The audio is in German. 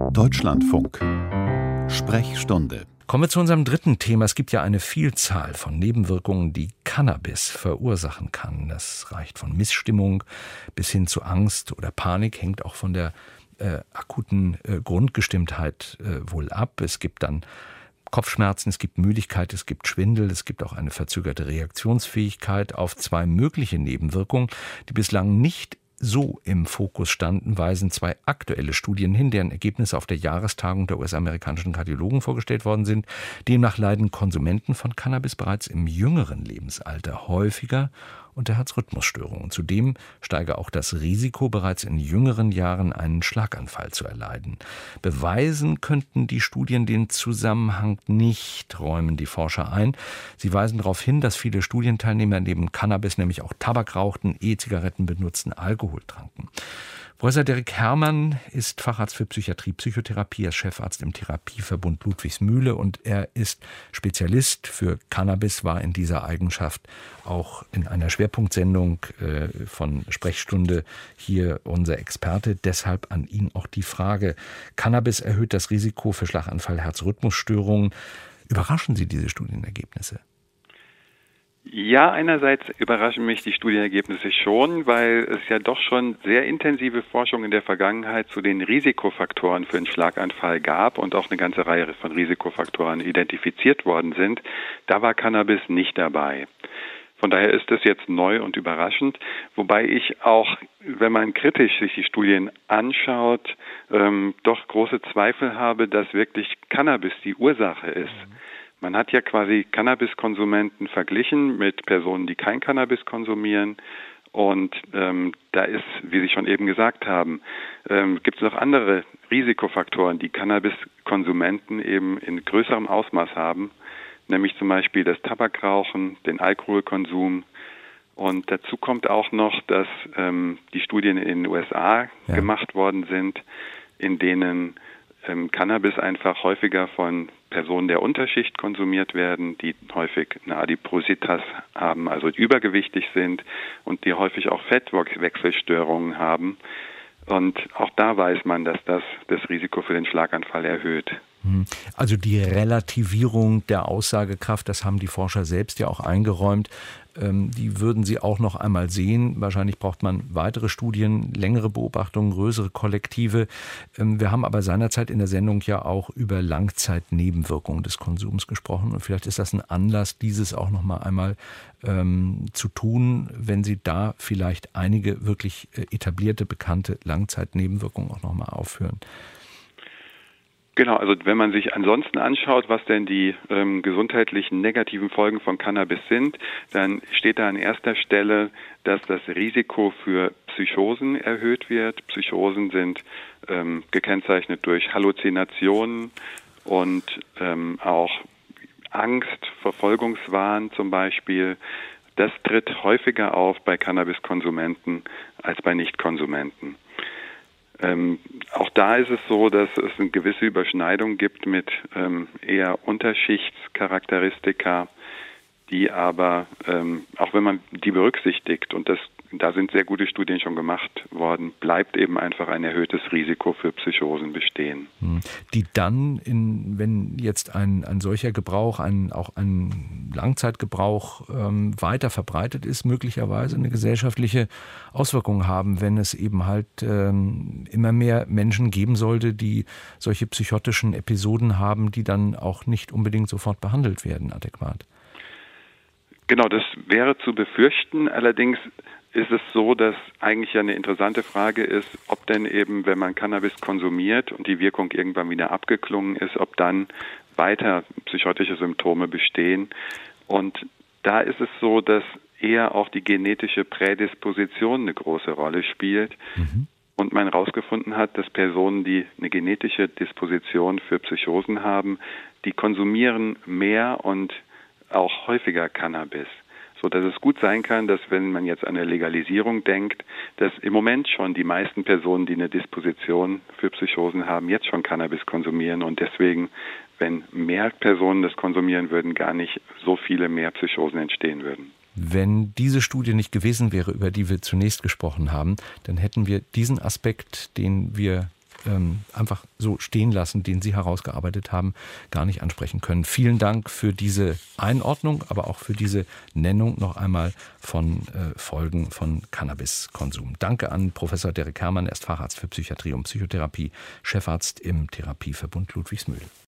Deutschlandfunk. Sprechstunde. Kommen wir zu unserem dritten Thema. Es gibt ja eine Vielzahl von Nebenwirkungen, die Cannabis verursachen kann. Das reicht von Missstimmung bis hin zu Angst oder Panik, hängt auch von der akuten Grundgestimmtheit wohl ab. Es gibt dann Kopfschmerzen, es gibt Müdigkeit, es gibt Schwindel, es gibt auch eine verzögerte Reaktionsfähigkeit. Auf zwei mögliche Nebenwirkungen, die bislang nicht so im Fokus standen, weisen zwei aktuelle Studien hin, deren Ergebnisse auf der Jahrestagung der US-amerikanischen Kardiologen vorgestellt worden sind. Demnach leiden Konsumenten von Cannabis bereits im jüngeren Lebensalter häufiger unter Herzrhythmusstörungen. Zudem steige auch das Risiko, bereits in jüngeren Jahren einen Schlaganfall zu erleiden. Beweisen könnten die Studien den Zusammenhang nicht, räumen die Forscher ein. Sie weisen darauf hin, dass viele Studienteilnehmer neben Cannabis nämlich auch Tabak rauchten, E-Zigaretten benutzten, Alkohol tranken. Professor Derek Herrmann ist Facharzt für Psychiatrie, Psychotherapie, er ist Chefarzt im Therapieverbund Ludwigsmühle und er ist Spezialist für Cannabis, war in dieser Eigenschaft auch in einer Schwerpunktsendung von Sprechstunde hier unser Experte. Deshalb an ihn auch die Frage: Cannabis erhöht das Risiko für Schlaganfall, Herzrhythmusstörungen. Überraschen Sie diese Studienergebnisse? Ja, einerseits überraschen mich die Studienergebnisse schon, weil es ja doch schon sehr intensive Forschung in der Vergangenheit zu den Risikofaktoren für einen Schlaganfall gab und auch eine ganze Reihe von Risikofaktoren identifiziert worden sind. Da war Cannabis nicht dabei. Von daher ist es jetzt neu und überraschend, wobei ich auch, wenn man kritisch sich die Studien anschaut, doch große Zweifel habe, dass wirklich Cannabis die Ursache ist. Man hat ja quasi Cannabiskonsumenten verglichen mit Personen, die kein Cannabis konsumieren. Und da ist, wie Sie schon eben gesagt haben, gibt es noch andere Risikofaktoren, die Cannabiskonsumenten eben in größerem Ausmaß haben, nämlich zum Beispiel das Tabakrauchen, den Alkoholkonsum. Und dazu kommt auch noch, dass die Studien in den USA gemacht worden sind, in denen Cannabis einfach häufiger von Personen der Unterschicht konsumiert werden, die häufig eine Adipositas haben, also übergewichtig sind und die häufig auch Fettwechselstörungen haben. Und auch da weiß man, dass das Risiko für den Schlaganfall erhöht. Also die Relativierung der Aussagekraft, das haben die Forscher selbst ja auch eingeräumt, die würden Sie auch noch einmal sehen. Wahrscheinlich braucht man weitere Studien, längere Beobachtungen, größere Kollektive. Wir haben aber seinerzeit in der Sendung ja auch über Langzeitnebenwirkungen des Konsums gesprochen. Und vielleicht ist das ein Anlass, dieses auch noch mal einmal zu tun, wenn Sie da vielleicht einige wirklich etablierte, bekannte Langzeitnebenwirkungen auch noch mal aufführen. Genau, also wenn man sich ansonsten anschaut, was denn die gesundheitlichen negativen Folgen von Cannabis sind, dann steht da an erster Stelle, dass das Risiko für Psychosen erhöht wird. Psychosen sind gekennzeichnet durch Halluzinationen und auch Angst, Verfolgungswahn zum Beispiel. Das tritt häufiger auf bei Cannabiskonsumenten als bei Nichtkonsumenten. Auch da ist es so, dass es eine gewisse Überschneidung gibt mit eher Unterschichtscharakteristika, die aber, auch wenn man die berücksichtigt, und da sind sehr gute Studien schon gemacht worden, bleibt eben einfach ein erhöhtes Risiko für Psychosen bestehen. Die dann, wenn jetzt ein solcher Gebrauch, auch ein Langzeitgebrauch weiter verbreitet ist, möglicherweise eine gesellschaftliche Auswirkung haben, wenn es eben halt immer mehr Menschen geben sollte, die solche psychotischen Episoden haben, die dann auch nicht unbedingt sofort behandelt werden, adäquat. Genau, das wäre zu befürchten. Allerdings ist es so, dass eigentlich ja eine interessante Frage ist, ob denn eben, wenn man Cannabis konsumiert und die Wirkung irgendwann wieder abgeklungen ist, ob dann weiter psychotische Symptome bestehen. Und da ist es so, dass eher auch die genetische Prädisposition eine große Rolle spielt. Und man herausgefunden hat, dass Personen, die eine genetische Disposition für Psychosen haben, die konsumieren mehr und auch häufiger Cannabis, so dass es gut sein kann, dass wenn man jetzt an eine Legalisierung denkt, dass im Moment schon die meisten Personen, die eine Disposition für Psychosen haben, jetzt schon Cannabis konsumieren und deswegen, wenn mehr Personen das konsumieren würden, gar nicht so viele mehr Psychosen entstehen würden. Wenn diese Studie nicht gewesen wäre, über die wir zunächst gesprochen haben, dann hätten wir diesen Aspekt, den wir einfach so stehen lassen, den Sie herausgearbeitet haben, gar nicht ansprechen können. Vielen Dank für diese Einordnung, aber auch für diese Nennung noch einmal von Folgen von Cannabiskonsum. Danke an Professor Derek Herrmann, er ist Facharzt für Psychiatrie und Psychotherapie, Chefarzt im Therapieverbund Ludwigsmühl.